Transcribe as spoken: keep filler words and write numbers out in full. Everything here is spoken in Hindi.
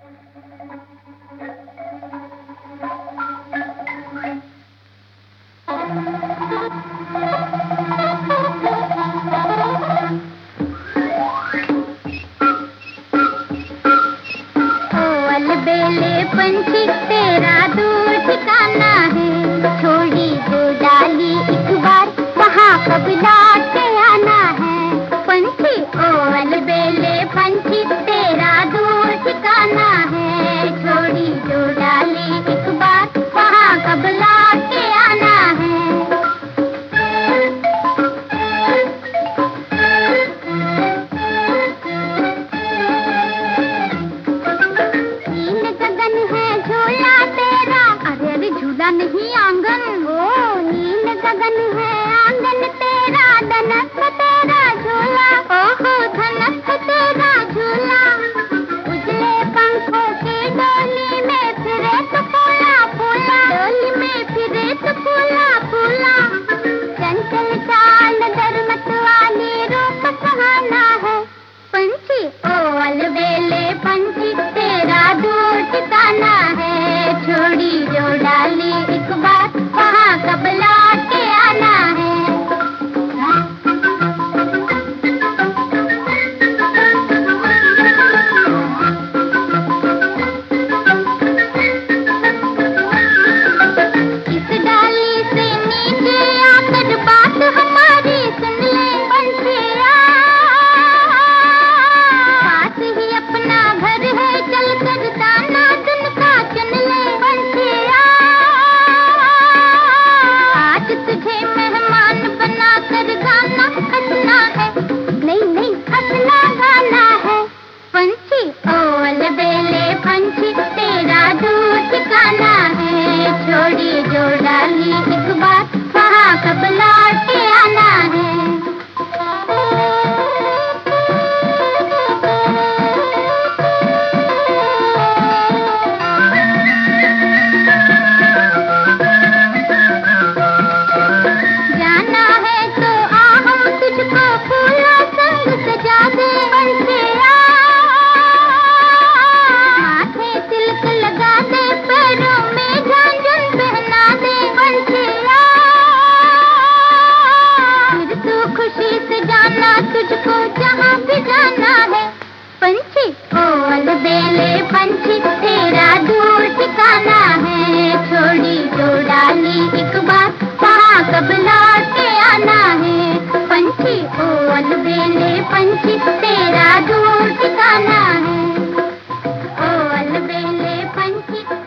बेले पंछी तेरा दूर ठिकाना है, छोड़ी जो डाली एक बार वहाँ कब लौट के आना है। पंछी ओ अलबेले पंछी तेरा दूर ठिकाना है, छोड़ी जो डाली एक बार वहाँ कब लौट के आना है। नहीं आंगन ओ नील गगन है आंगन तेरा, धनक तेरा झूला, ओहो धनक तेरा झूला। उजले पंखों की डोली में फिरे तो फूला फूला, डोली में फिरे तो फूला फूला। चंचल चाल दरमत वाली रूप सुहाना है। पंछी ओ अलबेले पंछी तेरा दूर ठिकाना है, छोड़ी जो डाली एक बार वहाँ कब लौट के आना है। इस डाली से नीचे आकर बात हमारी सुन ले पंछिया, पास ही अपना घर है चल कर दाना दिन का चुन ले पंछिया। आज तुझे मेहमान बना कर गाना हंसना है, नहीं नहीं हंसना गाना है। पंछी ओ अलबेले पंछी तेरा दूर ठिकाना है, छोड़ी जो डाली एक बार वहाँ कब लौट के आना है। तुझको जहाँ भी जाना है। पंछी ओ अलबेले पंछी तेरा दूर ठिकाना है, छोड़ी जो डाली एक बार वहाँ कब लौट के आना है। पंछी ओ अलबेले पंछी तेरा दूर ठिकाना है, ओ अलबेले पंछी।